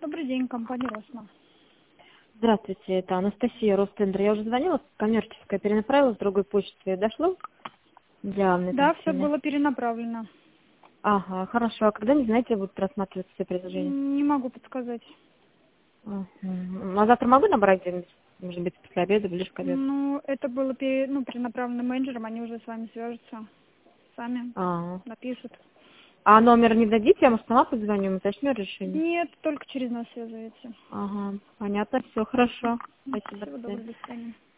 Добрый день, компания Росма. Здравствуйте, это Анастасия, Ростендер. Я уже звонила, коммерческая, перенаправила с другой почты. Дошло для Да, все назначения? было перенаправлено. Ага, хорошо. А когда, не знаете, будут рассматриваться все предложения? Не могу подсказать. А завтра могу набрать где-нибудь? Может быть, после обеда, ближе к обеду? Ну, это было перенаправлено менеджером, они уже с вами свяжутся. Сами А, напишут. а номер не дадите? Я, может, сама позвоню, уточню решение. Нет, только через нас связывается. Ага, понятно, все хорошо. Спасибо, до Всего свидания. доброго, до свидания.